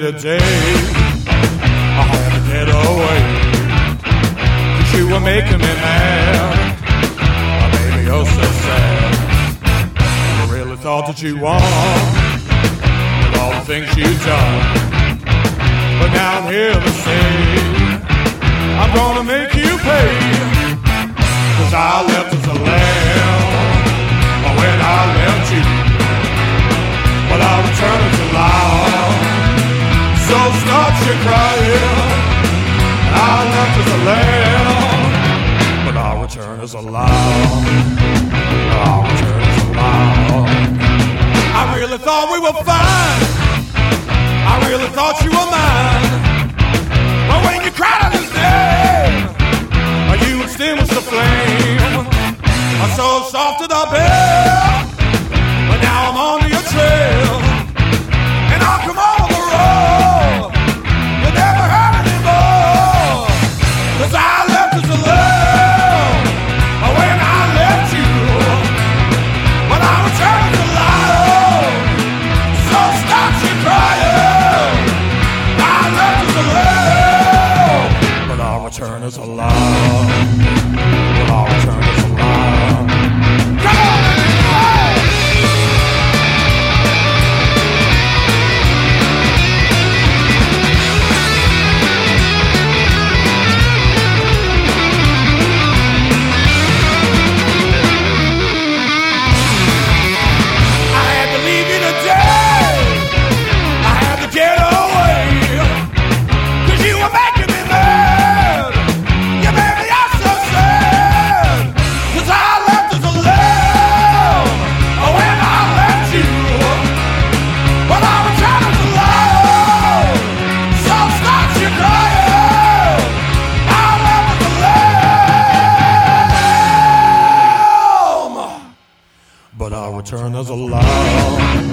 today. I had to get away, 'cause you were making me mad. Oh, baby, you're so sad. I really thought that you won with all the things you've done. But now I'm here to say I'm gonna make you pay, 'cause I left as a lamb when I left you, but I'll return as a lion. So start your crying. I left as a lamb, but I'll return as a lion. I'll return as a lion. I really thought we were fine. I really thought you were mine. But when you cried out his name, you extinguished the flame. I'm so soft to the bed, but now I'm on your trail, and I'll come over the road you never heard anymore. 'Cause I left as a lamb when I left you, but I return as a lion. So stop your crying. I left as a lamb, but I'll return as a lion. But I'll return as a lion. Come on, but I'll return as a lion.